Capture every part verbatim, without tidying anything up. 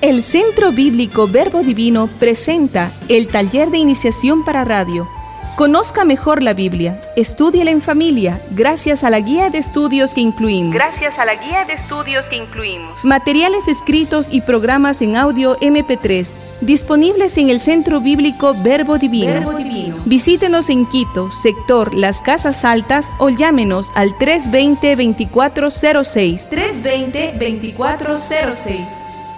El Centro Bíblico Verbo Divino presenta el taller de iniciación para radio. Conozca mejor la Biblia, estúdiela en familia, gracias a la guía de estudios que incluimos. Gracias a la guía de estudios que incluimos. Materiales escritos y programas en audio eme pe tres, disponibles en el Centro Bíblico Verbo Divino. Verbo Divino. Visítenos en Quito, sector Las Casas Altas, o llámenos al tres veinte, veinticuatro cero seis. tres veinte, veinticuatro cero seis.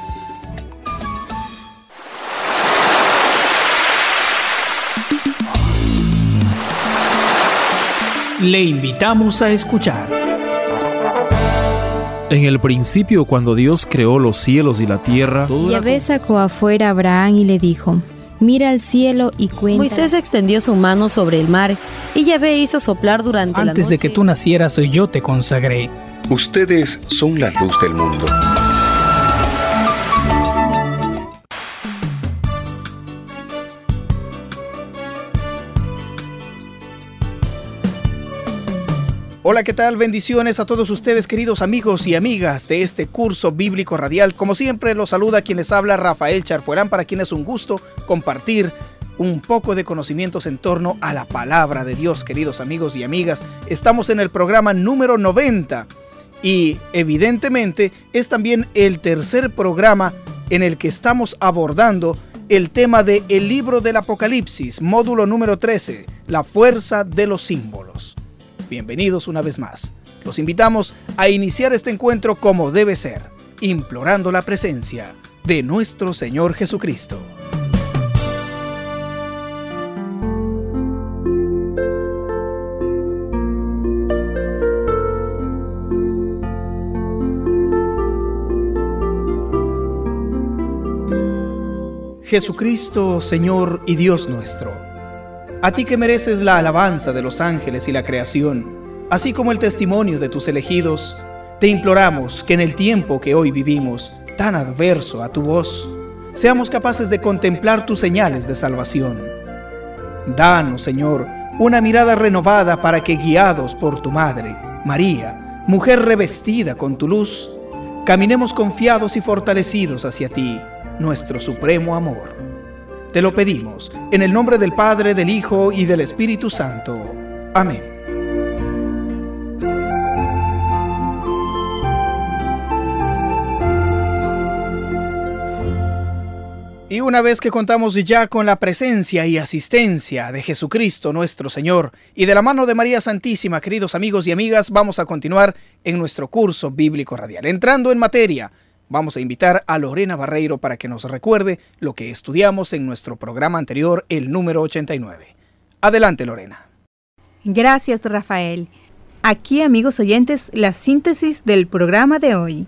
Le invitamos a escuchar. En el principio, cuando Dios creó los cielos y la tierra, Yahvé sacó afuera a Abraham y le dijo: mira al cielo y cuenta. Moisés extendió su mano sobre el mar y Yahvé hizo soplar durante la noche. Antes de que tú nacieras, yo te consagré. Ustedes son la luz del mundo. Hola, ¿qué tal? Bendiciones a todos ustedes, queridos amigos y amigas de este curso bíblico radial. Como siempre, los saluda quien les habla, Rafael Charfuerán, para quien es un gusto compartir un poco de conocimientos en torno a la palabra de Dios, queridos amigos y amigas. Estamos en el programa número noventa y evidentemente es también el tercer programa en el que estamos abordando el tema de el libro del Apocalipsis, módulo número trece, la fuerza de los símbolos. Bienvenidos una vez más. Los invitamos a iniciar este encuentro como debe ser, implorando la presencia de nuestro Señor Jesucristo. Jesucristo, Señor y Dios nuestro, a ti que mereces la alabanza de los ángeles y la creación, así como el testimonio de tus elegidos, te imploramos que en el tiempo que hoy vivimos, tan adverso a tu voz, seamos capaces de contemplar tus señales de salvación. Danos, Señor, una mirada renovada para que, guiados por tu Madre, María, mujer revestida con tu luz, caminemos confiados y fortalecidos hacia ti, nuestro supremo amor. Te lo pedimos, en el nombre del Padre, del Hijo y del Espíritu Santo. Amén. Y una vez que contamos ya con la presencia y asistencia de Jesucristo nuestro Señor y de la mano de María Santísima, queridos amigos y amigas, vamos a continuar en nuestro curso bíblico radial. Entrando en materia, vamos a invitar a Lorena Barreiro para que nos recuerde lo que estudiamos en nuestro programa anterior, el número ochenta y nueve. Adelante, Lorena. Gracias, Rafael. Aquí, amigos oyentes, la síntesis del programa de hoy.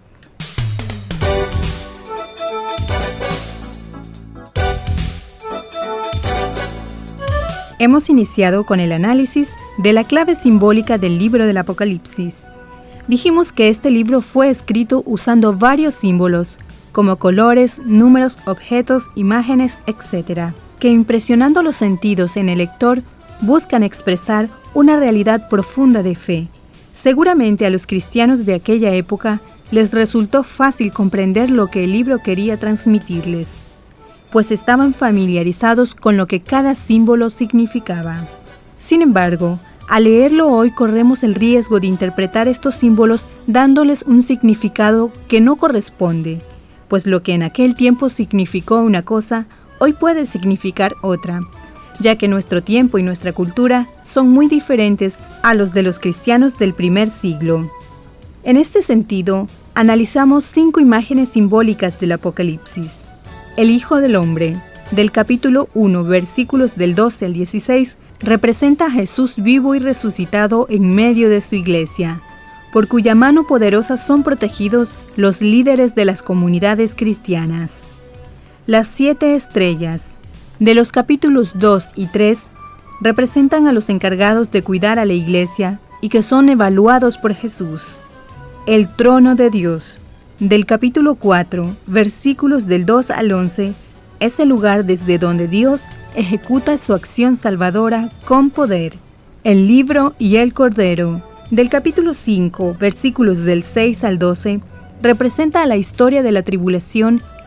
Hemos iniciado con el análisis de la clave simbólica del libro del Apocalipsis. Dijimos que este libro fue escrito usando varios símbolos, como colores, números, objetos, imágenes, etcétera, que impresionando los sentidos en el lector, buscan expresar una realidad profunda de fe. Seguramente a los cristianos de aquella época les resultó fácil comprender lo que el libro quería transmitirles, pues estaban familiarizados con lo que cada símbolo significaba. Sin embargo, al leerlo hoy corremos el riesgo de interpretar estos símbolos dándoles un significado que no corresponde, pues lo que en aquel tiempo significó una cosa, hoy puede significar otra, ya que nuestro tiempo y nuestra cultura son muy diferentes a los de los cristianos del primer siglo. En este sentido, analizamos cinco imágenes simbólicas del Apocalipsis. El Hijo del Hombre, del capítulo uno, versículos del doce al dieciséis, representa a Jesús vivo y resucitado en medio de su iglesia, por cuya mano poderosa son protegidos los líderes de las comunidades cristianas. Las siete estrellas, de los capítulos dos y tres, representan a los encargados de cuidar a la iglesia y que son evaluados por Jesús. El trono de Dios, del capítulo cuatro, versículos del dos al once, es el lugar desde donde Dios ejecuta su acción salvadora con poder. El libro y el cordero, del capítulo cinco, versículos del seis al doce, representa la historia de la tribulación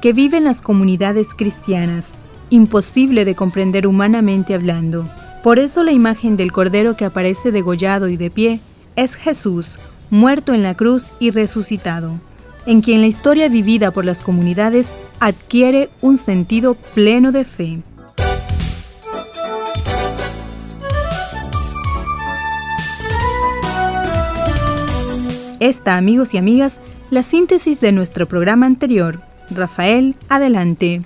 que vive en las comunidades cristianas, imposible de comprender humanamente hablando. Por eso la imagen del Cordero que aparece degollado y de pie es Jesús, muerto en la cruz y resucitado, en quien la historia vivida por las comunidades adquiere un sentido pleno de fe. Esta, amigos y amigas, la síntesis de nuestro programa anterior. Rafael, adelante.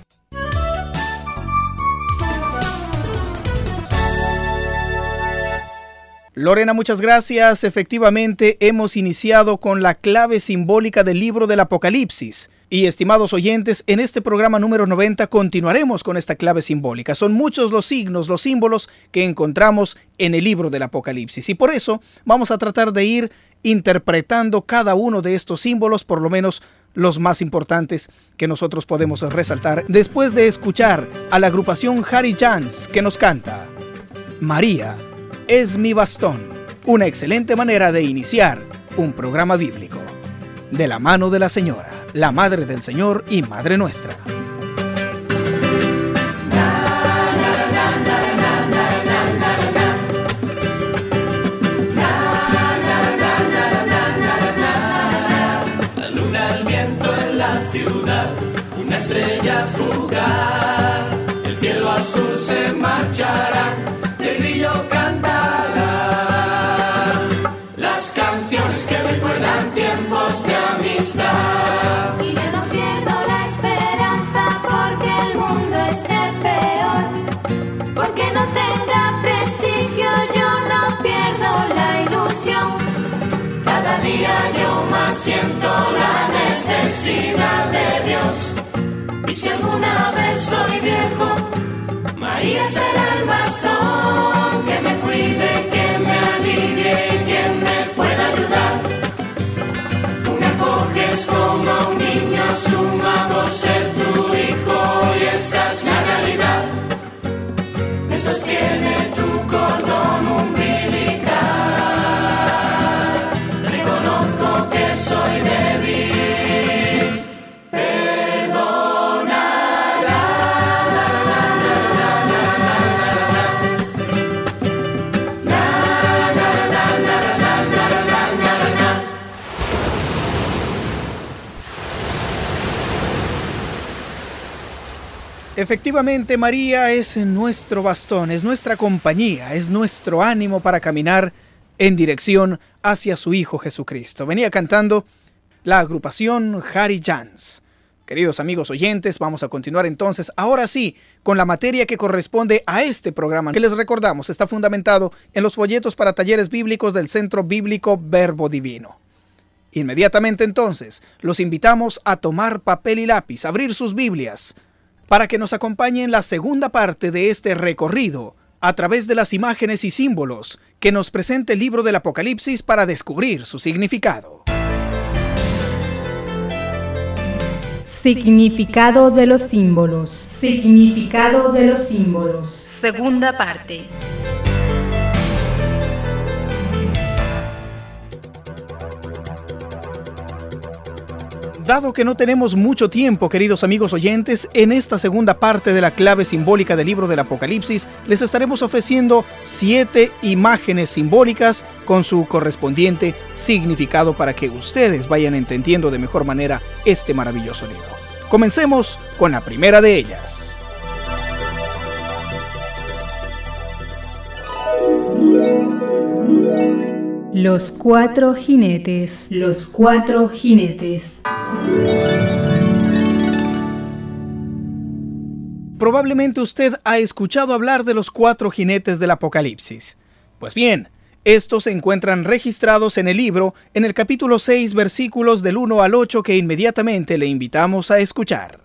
Lorena, muchas gracias. Efectivamente, hemos iniciado con la clave simbólica del libro del Apocalipsis. Y estimados oyentes, en este programa número noventa continuaremos con esta clave simbólica. Son muchos los signos, los símbolos que encontramos en el libro del Apocalipsis. Y por eso vamos a tratar de ir interpretando cada uno de estos símbolos, por lo menos los más importantes que nosotros podemos resaltar, después de escuchar a la agrupación Harry Jans, que nos canta María es mi bastón. Una excelente manera de iniciar un programa bíblico. De la mano de la Señora, la Madre del Señor y Madre nuestra. La luna, el viento en la ciudad, una estrella fugaz, el cielo azul se marchará y el grillo cantará las canciones que recuerdan tiempos de amistad. Y yo no pierdo la esperanza porque el mundo esté peor, porque no tenga prestigio, yo no pierdo la ilusión. Cada día yo más siento la necesidad de Dios, y si alguna vez soy viejo, María será el bastón que me cuide, que me alivie y que me pueda ayudar. Tú me acoges como a un niño, sumado ser tu hijo, y esa es la realidad. Me sostiene tu cordón umbilical. Reconozco que soy débil, perdonará. Efectivamente, María es nuestro bastón, es nuestra compañía, es nuestro ánimo para caminar en dirección hacia su Hijo Jesucristo. Venía cantando la agrupación Harry Jans. Queridos amigos oyentes, vamos a continuar entonces, ahora sí, con la materia que corresponde a este programa, que les recordamos está fundamentado en los folletos para talleres bíblicos del Centro Bíblico Verbo Divino. Inmediatamente entonces, los invitamos a tomar papel y lápiz, abrir sus Biblias, para que nos acompañe en la segunda parte de este recorrido a través de las imágenes y símbolos que nos presenta el libro del Apocalipsis para descubrir su significado. Significado de los símbolos. Significado de los símbolos. Segunda parte. Dado que no tenemos mucho tiempo, queridos amigos oyentes, en esta segunda parte de la clave simbólica del libro del Apocalipsis, les estaremos ofreciendo siete imágenes simbólicas con su correspondiente significado para que ustedes vayan entendiendo de mejor manera este maravilloso libro. Comencemos con la primera de ellas. Los cuatro jinetes. Los cuatro jinetes. Probablemente usted ha escuchado hablar de los cuatro jinetes del Apocalipsis. Pues bien, estos se encuentran registrados en el libro, en el capítulo seis, versículos del uno al ocho, que inmediatamente le invitamos a escuchar.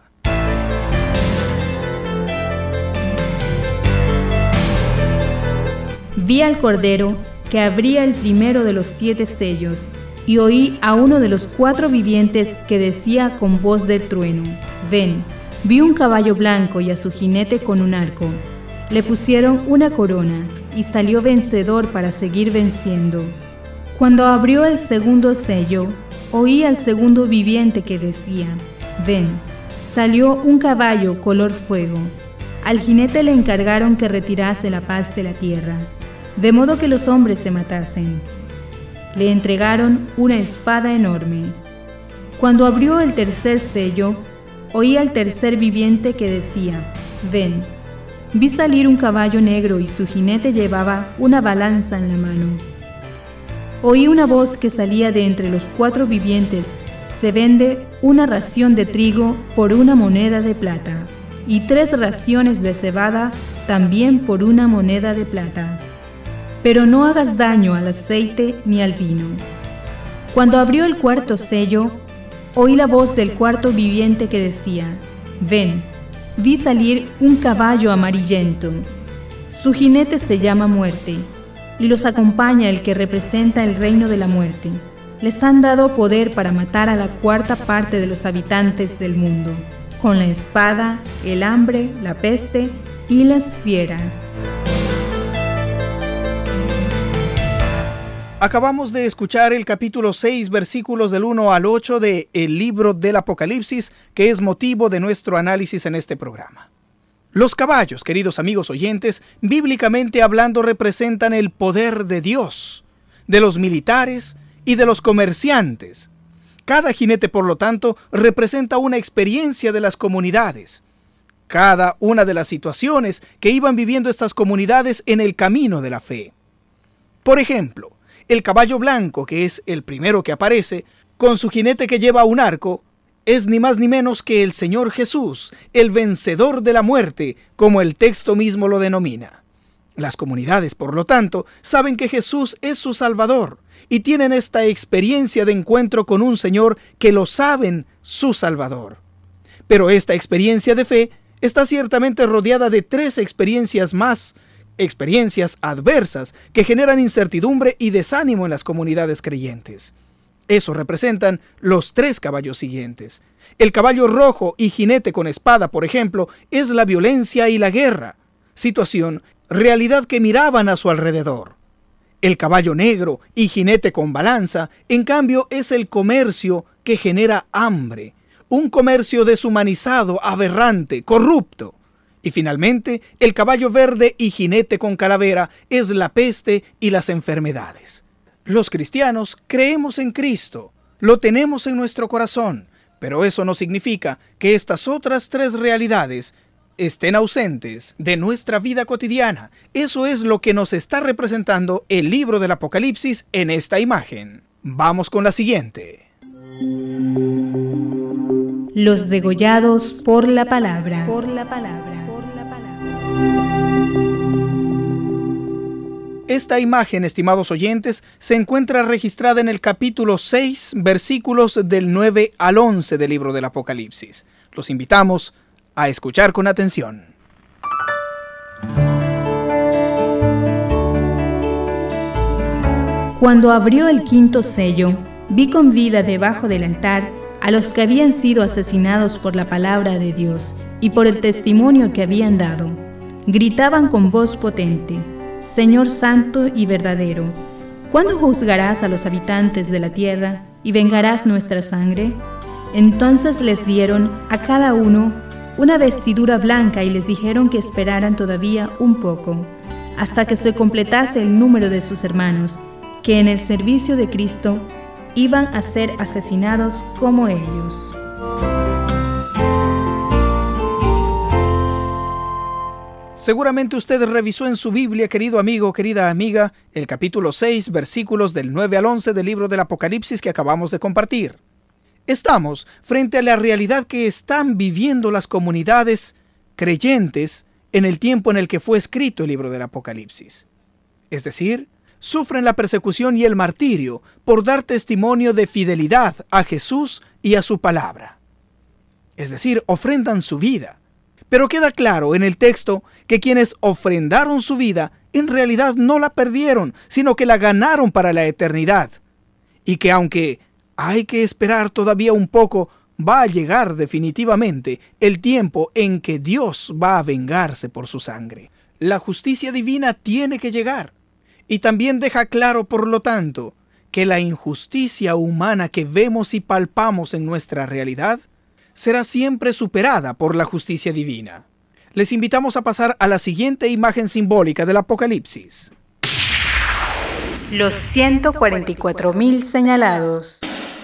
Vi al Cordero que abría el primero de los siete sellos, y oí a uno de los cuatro vivientes que decía con voz de trueno: Ven. Vi un caballo blanco y a su jinete con un arco. Le pusieron una corona, y salió vencedor para seguir venciendo. Cuando abrió el segundo sello, oí al segundo viviente que decía: Ven. salió un caballo color fuego. Al jinete le encargaron que retirase la paz de la tierra, de modo que los hombres se matasen. Le entregaron una espada enorme. Cuando abrió el tercer sello, oí al tercer viviente que decía: «Ven». Vi salir un caballo negro y su jinete llevaba una balanza en la mano. Oí una voz que salía de entre los cuatro vivientes: «Se vende una ración de trigo por una moneda de plata, y tres raciones de cebada también por una moneda de plata. Pero no hagas daño al aceite ni al vino». Cuando abrió el cuarto sello, oí la voz del cuarto viviente que decía: «Ven». Vi salir un caballo amarillento. Su jinete se llama Muerte, y los acompaña el que representa el reino de la muerte. Les han dado poder para matar a la cuarta parte de los habitantes del mundo, con la espada, el hambre, la peste y las fieras. Acabamos de escuchar el capítulo seis, versículos del uno al ocho de el libro del Apocalipsis, que es motivo de nuestro análisis en este programa. Los caballos, queridos amigos oyentes, bíblicamente hablando, representan el poder de Dios, de los militares y de los comerciantes. Cada jinete, por lo tanto, representa una experiencia de las comunidades. Cada una de las situaciones que iban viviendo estas comunidades en el camino de la fe. Por ejemplo, el caballo blanco, que es el primero que aparece, con su jinete que lleva un arco, es ni más ni menos que el Señor Jesús, el vencedor de la muerte, como el texto mismo lo denomina. Las comunidades, por lo tanto, saben que Jesús es su Salvador y tienen esta experiencia de encuentro con un Señor que lo saben su Salvador. Pero esta experiencia de fe está ciertamente rodeada de tres experiencias más, experiencias adversas que generan incertidumbre y desánimo en las comunidades creyentes. Eso representan los tres caballos siguientes. El caballo rojo y jinete con espada, por ejemplo, es la violencia y la guerra, situación, realidad que miraban a su alrededor. El caballo negro y jinete con balanza, en cambio, es el comercio que genera hambre, un comercio deshumanizado, aberrante, corrupto. Y finalmente, el caballo verde y jinete con calavera es la peste y las enfermedades. Los cristianos creemos en Cristo, lo tenemos en nuestro corazón, pero eso no significa que estas otras tres realidades estén ausentes de nuestra vida cotidiana. Eso es lo que nos está representando el libro del Apocalipsis en esta imagen. Vamos con la siguiente. Los degollados por la palabra. Por la palabra. Esta imagen, estimados oyentes, se encuentra registrada en el capítulo seis, versículos del nueve al once del libro del Apocalipsis. Los invitamos a escuchar con atención. Cuando abrió el quinto sello, vi con vida debajo del altar a los que habían sido asesinados por la palabra de Dios y por el testimonio que habían dado. Gritaban con voz potente: Señor santo y verdadero, ¿cuándo juzgarás a los habitantes de la tierra y vengarás nuestra sangre? Entonces les dieron a cada uno una vestidura blanca y les dijeron que esperaran todavía un poco, hasta que se completase el número de sus hermanos, que en el servicio de Cristo iban a ser asesinados como ellos. Seguramente usted revisó en su Biblia, querido amigo, querida amiga, el capítulo seis, versículos del nueve al once del libro del Apocalipsis que acabamos de compartir. Estamos frente a la realidad que están viviendo las comunidades creyentes en el tiempo en el que fue escrito el libro del Apocalipsis. Es decir, sufren la persecución y el martirio por dar testimonio de fidelidad a Jesús y a su palabra. Es decir, ofrendan su vida. Pero queda claro en el texto que quienes ofrendaron su vida en realidad no la perdieron, sino que la ganaron para la eternidad. Y que aunque hay que esperar todavía un poco, va a llegar definitivamente el tiempo en que Dios va a vengarse por su sangre. La justicia divina tiene que llegar. Y también deja claro, por lo tanto, que la injusticia humana que vemos y palpamos en nuestra realidad será siempre superada por la justicia divina. Les invitamos a pasar a la siguiente imagen simbólica del Apocalipsis. Los ciento cuarenta y cuatro mil señalados.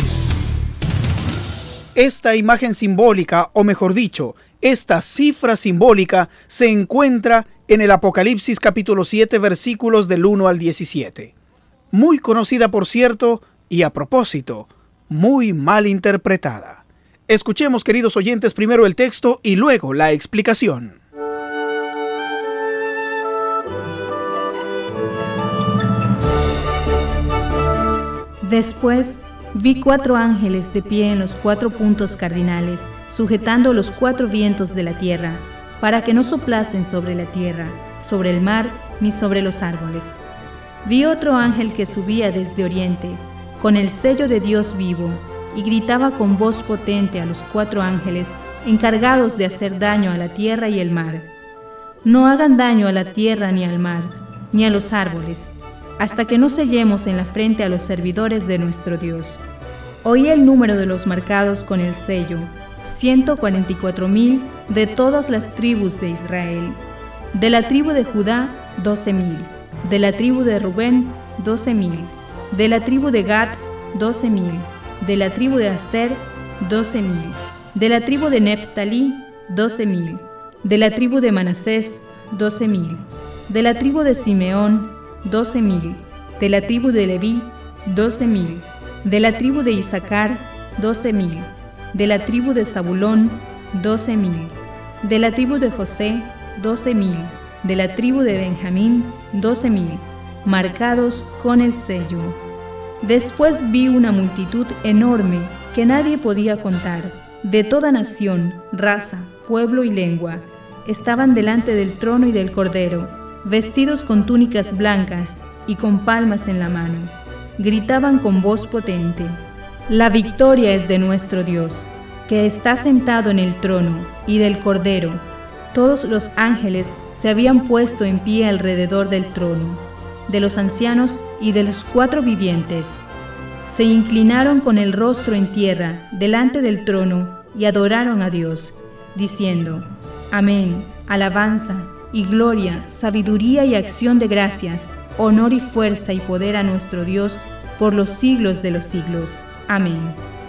Esta imagen simbólica, o mejor dicho, esta cifra simbólica, se encuentra en el Apocalipsis capítulo siete, versículos del uno al diecisiete. Muy conocida, por cierto, y a propósito, muy mal interpretada. Escuchemos, queridos oyentes, primero el texto y luego la explicación. Después vi cuatro ángeles de pie en los cuatro puntos cardinales, sujetando los cuatro vientos de la tierra, para que no soplasen sobre la tierra, sobre el mar, ni sobre los árboles. Vi otro ángel que subía desde oriente, con el sello de Dios vivo, y gritaba con voz potente a los cuatro ángeles encargados de hacer daño a la tierra y el mar. No hagan daño a la tierra ni al mar, ni a los árboles, hasta que no sellemos en la frente a los servidores de nuestro Dios. Oí el número de los marcados con el sello, ciento cuarenta y cuatro mil de todas las tribus de Israel. De la tribu de Judá, doce mil. De la tribu de Rubén, doce mil. De la tribu de Gad, doce mil. De la tribu de Aser, doce mil. De la tribu de Neftalí, doce mil. De la tribu de Manasés, doce mil. De la tribu de Simeón, doce mil. De la tribu de Leví, doce mil. De la tribu de Isaacar, doce mil. De la tribu de Zabulón, doce mil. De la tribu de José, doce mil. De la tribu de Benjamín, doce mil, marcados con el sello. Después vi una multitud enorme que nadie podía contar, de toda nación, raza, pueblo y lengua. Estaban delante del trono y del Cordero, vestidos con túnicas blancas y con palmas en la mano. Gritaban con voz potente: La victoria es de nuestro Dios, que está sentado en el trono, y del Cordero. Todos los ángeles se habían puesto en pie alrededor del trono, de los ancianos y de los cuatro vivientes. Se inclinaron con el rostro en tierra delante del trono y adoraron a Dios, diciendo: Amén, alabanza y gloria, sabiduría y acción de gracias, honor y fuerza y poder a nuestro Dios por los siglos de los siglos. Amén.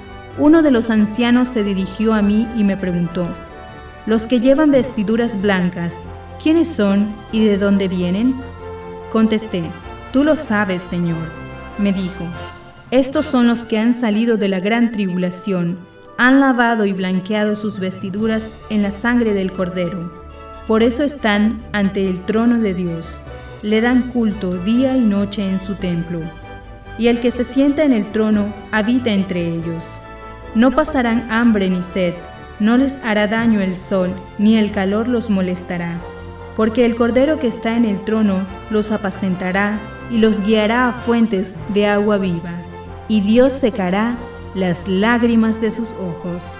Uno de los ancianos se dirigió a mí y me preguntó: Los que llevan vestiduras blancas, ¿quiénes son y de dónde vienen? Contesté: Tú lo sabes, Señor. Me dijo: Estos son los que han salido de la gran tribulación, han lavado y blanqueado sus vestiduras en la sangre del Cordero. Por eso están ante el trono de Dios, le dan culto día y noche en su templo. Y el que se sienta en el trono habita entre ellos. No pasarán hambre ni sed, no les hará daño el sol, ni el calor los molestará. Porque el Cordero que está en el trono los apacentará y los guiará a fuentes de agua viva, y Dios secará las lágrimas de sus ojos.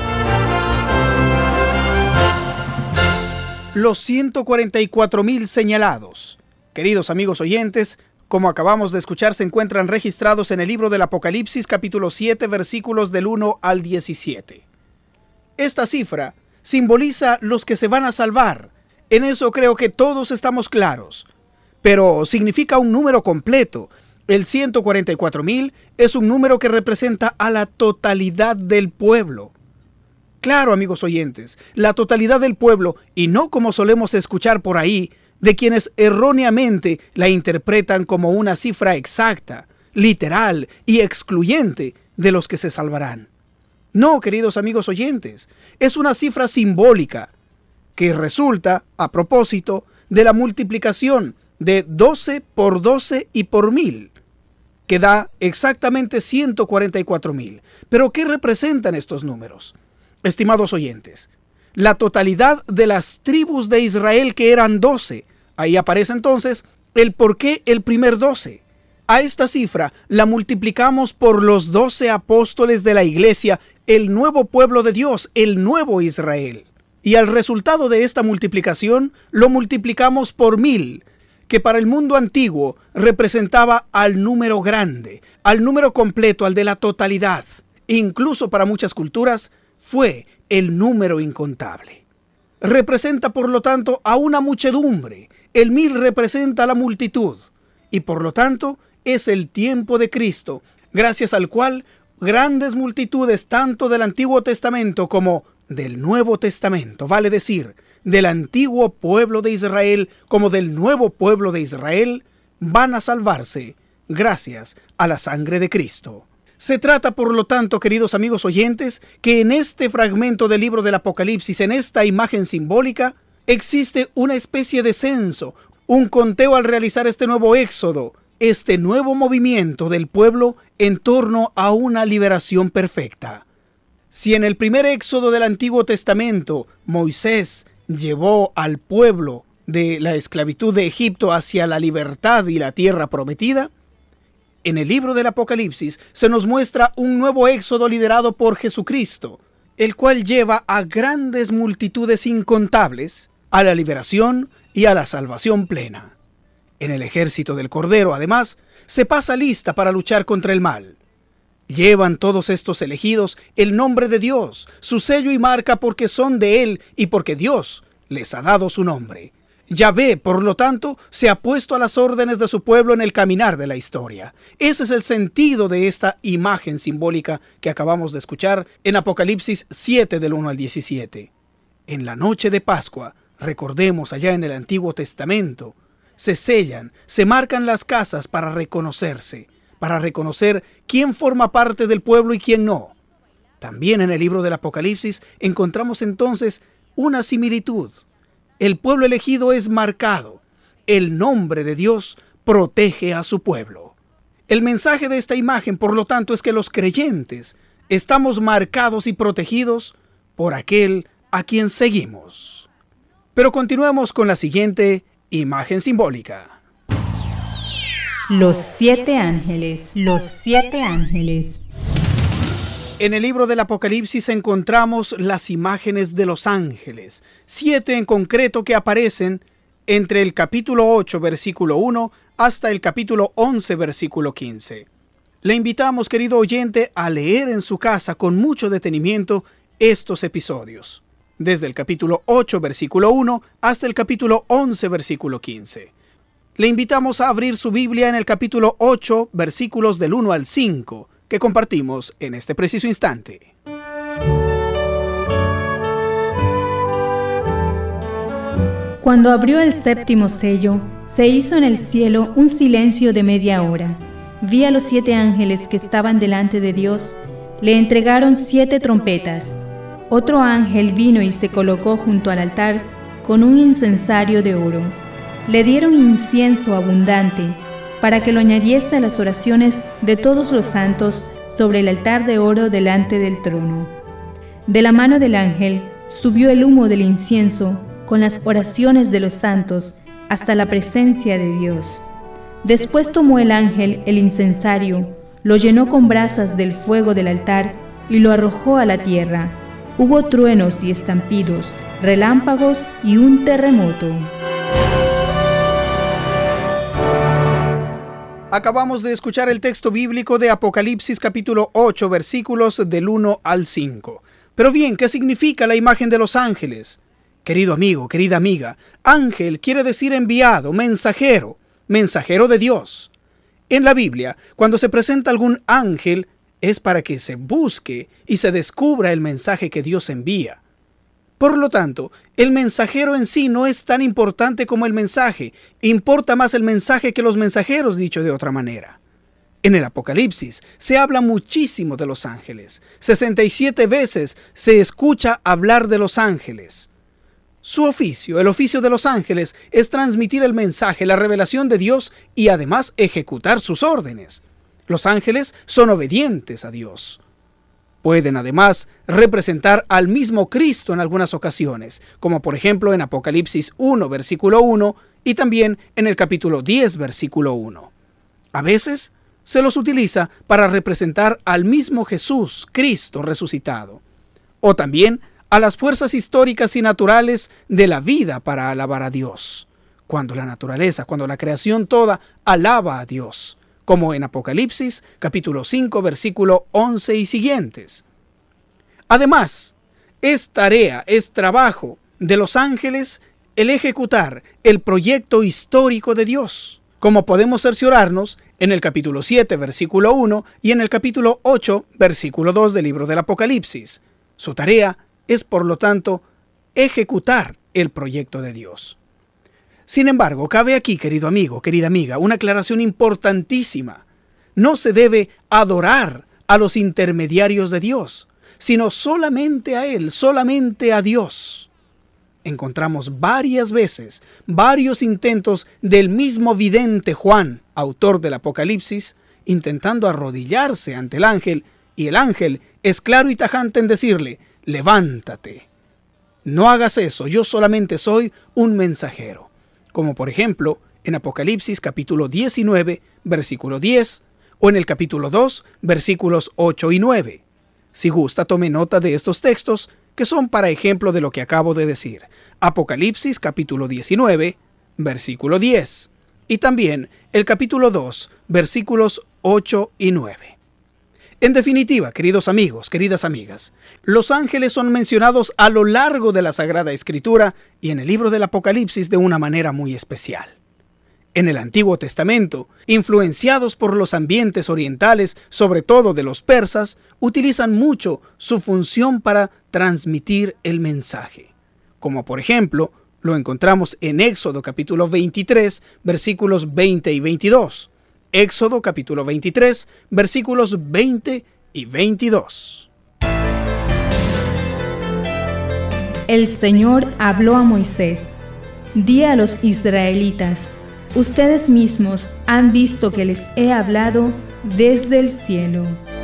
Los ciento cuarenta y cuatro mil señalados. Queridos amigos oyentes, como acabamos de escuchar, se encuentran registrados en el libro del Apocalipsis capítulo siete, versículos del uno al diecisiete. Esta cifra simboliza los que se van a salvar. En eso creo que todos estamos claros. Pero significa un número completo. El ciento cuarenta y cuatro mil es un número que representa a la totalidad del pueblo. Claro, amigos oyentes, la totalidad del pueblo, y no como solemos escuchar por ahí, de quienes erróneamente la interpretan como una cifra exacta, literal y excluyente de los que se salvarán. No, queridos amigos oyentes, es una cifra simbólica que resulta, a propósito, de la multiplicación de doce por doce y por mil, que da exactamente ciento cuarenta y cuatro mil. ¿Pero qué representan estos números? Estimados oyentes, la totalidad de las tribus de Israel, que eran doce. Ahí aparece entonces el por qué el primer doce. A esta cifra la multiplicamos por los doce apóstoles de la iglesia, el nuevo pueblo de Dios, el nuevo Israel. Y al resultado de esta multiplicación lo multiplicamos por mil, que para el mundo antiguo representaba al número grande, al número completo, al de la totalidad. Incluso para muchas culturas, fue el número incontable. Representa, por lo tanto, a una muchedumbre. El mil representa a la multitud y, por lo tanto, es el tiempo de Cristo, gracias al cual grandes multitudes, tanto del Antiguo Testamento como del Nuevo Testamento, vale decir, del antiguo pueblo de Israel como del nuevo pueblo de Israel, van a salvarse gracias a la sangre de Cristo. Se trata, por lo tanto, queridos amigos oyentes, que en este fragmento del libro del Apocalipsis, en esta imagen simbólica, existe una especie de censo, un conteo al realizar este nuevo éxodo, este nuevo movimiento del pueblo en torno a una liberación perfecta. Si en el primer éxodo del Antiguo Testamento, Moisés llevó al pueblo de la esclavitud de Egipto hacia la libertad y la tierra prometida, en el libro del Apocalipsis se nos muestra un nuevo éxodo liderado por Jesucristo, el cual lleva a grandes multitudes incontables a la liberación y a la salvación plena. En el ejército del Cordero, además, se pasa lista para luchar contra el mal. Llevan todos estos elegidos el nombre de Dios, su sello y marca, porque son de Él y porque Dios les ha dado su nombre. Yahvé, por lo tanto, se ha puesto a las órdenes de su pueblo en el caminar de la historia. Ese es el sentido de esta imagen simbólica que acabamos de escuchar en Apocalipsis siete del uno al diecisiete. En la noche de Pascua, recordemos allá en el Antiguo Testamento, se sellan, se marcan las casas para reconocerse, para reconocer quién forma parte del pueblo y quién no. También en el libro del Apocalipsis encontramos entonces una similitud. El pueblo elegido es marcado. El nombre de Dios protege a su pueblo. El mensaje de esta imagen, por lo tanto, es que los creyentes estamos marcados y protegidos por aquel a quien seguimos. Pero continuemos con la siguiente imagen simbólica. Los siete ángeles, los siete ángeles. En el libro del Apocalipsis encontramos las imágenes de los ángeles, siete en concreto que aparecen entre el capítulo ocho, versículo uno, hasta el capítulo once, versículo quince. Le invitamos, querido oyente, a leer en su casa con mucho detenimiento estos episodios, desde el capítulo ocho, versículo uno, hasta el capítulo once, versículo quince. Le invitamos a abrir su Biblia en el capítulo ocho, versículos del uno al cinco, que compartimos en este preciso instante. Cuando abrió el séptimo sello, se hizo en el cielo un silencio de media hora. Vi a los siete ángeles que estaban delante de Dios. Le entregaron siete trompetas. Otro ángel vino y se colocó junto al altar con un incensario de oro. Le dieron incienso abundante, para que lo añadiese a las oraciones de todos los santos sobre el altar de oro delante del trono. De la mano del ángel subió el humo del incienso con las oraciones de los santos hasta la presencia de Dios. Después tomó el ángel el incensario, lo llenó con brasas del fuego del altar y lo arrojó a la tierra. Hubo truenos y estampidos, relámpagos y un terremoto. Acabamos de escuchar el texto bíblico de Apocalipsis capítulo ocho, versículos del uno al cinco. Pero bien, ¿qué significa la imagen de los ángeles? Querido amigo, querida amiga, ángel quiere decir enviado, mensajero, mensajero de Dios. En la Biblia, cuando se presenta algún ángel, es para que se busque y se descubra el mensaje que Dios envía. Por lo tanto, el mensajero en sí no es tan importante como el mensaje. Importa más el mensaje que los mensajeros, dicho de otra manera. En el Apocalipsis se habla muchísimo de los ángeles. sesenta y siete veces se escucha hablar de los ángeles. Su oficio, el oficio de los ángeles, es transmitir el mensaje, la revelación de Dios y además ejecutar sus órdenes. Los ángeles son obedientes a Dios. Pueden además representar al mismo Cristo en algunas ocasiones, como por ejemplo en Apocalipsis uno, versículo uno, y también en el capítulo diez, versículo uno. A veces se los utiliza para representar al mismo Jesús, Cristo resucitado, o también a las fuerzas históricas y naturales de la vida para alabar a Dios, cuando la naturaleza, cuando la creación toda alaba a Dios, como en Apocalipsis, capítulo cinco, versículo once y siguientes. Además, es tarea, es trabajo de los ángeles el ejecutar el proyecto histórico de Dios, como podemos cerciorarnos en el capítulo siete, versículo uno, y en el capítulo ocho, versículo dos del libro del Apocalipsis. Su tarea es, por lo tanto, ejecutar el proyecto de Dios. Sin embargo, cabe aquí, querido amigo, querida amiga, una aclaración importantísima. No se debe adorar a los intermediarios de Dios, sino solamente a Él, solamente a Dios. Encontramos varias veces, varios intentos del mismo vidente Juan, autor del Apocalipsis, intentando arrodillarse ante el ángel, y el ángel es claro y tajante en decirle: levántate. No hagas eso, yo solamente soy un mensajero. Como por ejemplo, en Apocalipsis capítulo diecinueve, versículo diez, o en el capítulo dos, versículos ocho y nueve. Si gusta, tome nota de estos textos, que son para ejemplo de lo que acabo de decir. Apocalipsis capítulo diecinueve, versículo diez, y también el capítulo dos, versículos ocho y nueve. En definitiva, queridos amigos, queridas amigas, los ángeles son mencionados a lo largo de la Sagrada Escritura y en el libro del Apocalipsis de una manera muy especial. En el Antiguo Testamento, influenciados por los ambientes orientales, sobre todo de los persas, utilizan mucho su función para transmitir el mensaje. Como por ejemplo, lo encontramos en Éxodo capítulo veintitrés, versículos veinte y veintidós. Éxodo capítulo veintitrés, versículos veinte y veintidós. El Señor habló a Moisés: di a los israelitas, ustedes mismos han visto que les he hablado desde el cielo.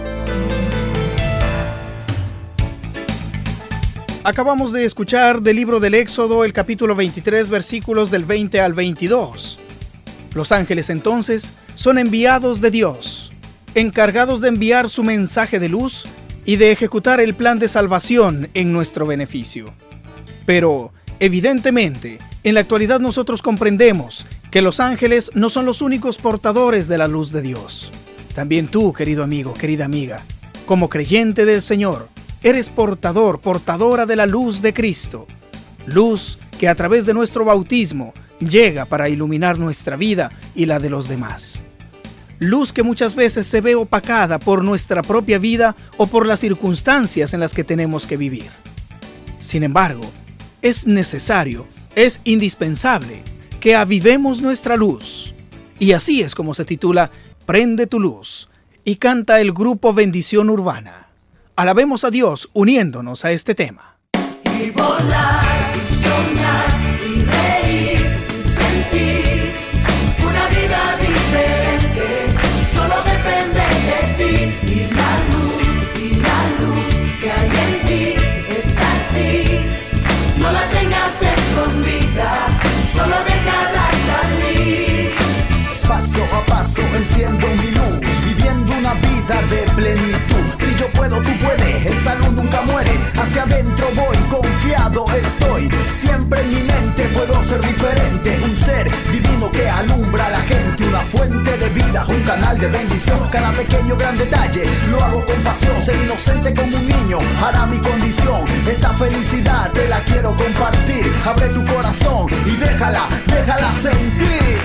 Acabamos de escuchar del libro del Éxodo el capítulo veintitrés, versículos del veinte al veintidós. Los ángeles entonces son enviados de Dios, encargados de enviar su mensaje de luz y de ejecutar el plan de salvación en nuestro beneficio. Pero, evidentemente, en la actualidad nosotros comprendemos que los ángeles no son los únicos portadores de la luz de Dios. También tú, querido amigo, querida amiga, como creyente del Señor, eres portador, portadora de la luz de Cristo. Luz que a través de nuestro bautismo llega para iluminar nuestra vida y la de los demás. Luz que muchas veces se ve opacada por nuestra propia vida o por las circunstancias en las que tenemos que vivir. Sin embargo, es necesario, es indispensable que avivemos nuestra luz. Y así es como se titula Prende tu luz, y canta el grupo Bendición Urbana. Alabemos a Dios uniéndonos a este tema. Y volar, soñar y reír, sentir una vida diferente, solo depende de ti. Y la luz, y la luz que hay en ti es así, no la tengas escondida, solo déjala salir. Paso a paso enciendo mi luz, viviendo una vida de plenitud. Si yo puedo, tú puedes, el salud nunca muere. Hacia adentro voy, confiado estoy. Siempre en mi mente puedo ser diferente. Un ser divino que alumbra a la gente. Una fuente de vida, un canal de bendición. Cada pequeño gran detalle lo hago con pasión. Ser inocente como un niño hará mi condición. Esta felicidad te la quiero compartir. Abre tu corazón y déjala, déjala sentir.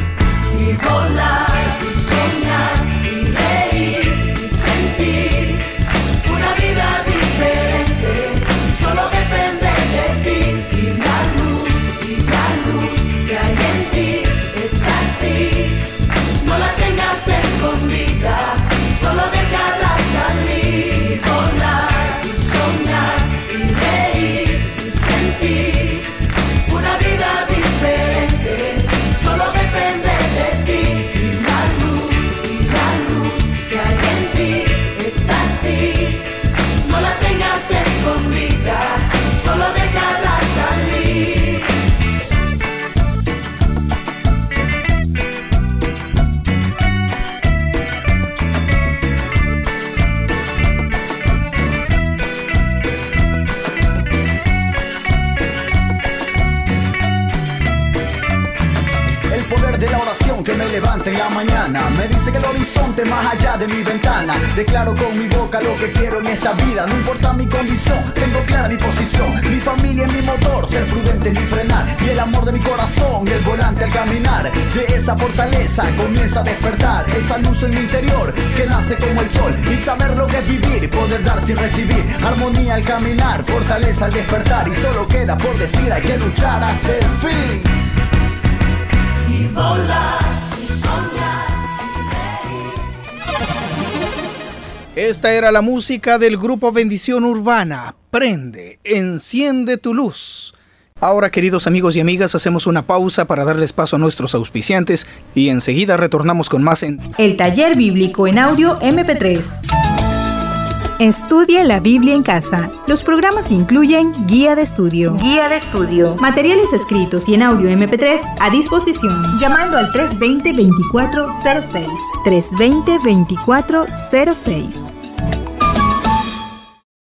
Y volar, soñar y reír y sentir una vida diferente, solo depende de ti. Y la luz, y la luz que hay en ti es así, no la tengas escondida, solo déjala salir. Y volar, soñar y reír y sentir una vida diferente, solo depende de ti. Y la luz, bendición que me levanta en la mañana. Me dice que el horizonte más allá de mi ventana. Declaro con mi boca lo que quiero en esta vida. No importa mi condición, tengo clara mi posición. Mi familia es mi motor, ser prudente ni frenar. Y el amor de mi corazón, el volante al caminar. De esa fortaleza comienza a despertar esa luz en mi interior que nace como el sol. Y saber lo que es vivir, poder dar sin recibir. Armonía al caminar, fortaleza al despertar. Y solo queda por decir, hay que luchar hasta el fin. Y volar, y soñar, y Esta era la música del grupo Bendición Urbana. Prende, enciende tu luz. Ahora, queridos amigos y amigas, hacemos una pausa para darles paso a nuestros auspiciantes y enseguida retornamos con más en El Taller Bíblico en Audio eme pe tres. Estudie la Biblia en casa. Los programas incluyen guía de estudio, Guía de estudio. materiales escritos y en audio eme pe tres a disposición, llamando al tres dos cero, dos cuatro cero seis. tres dos cero, dos cuatro cero seis.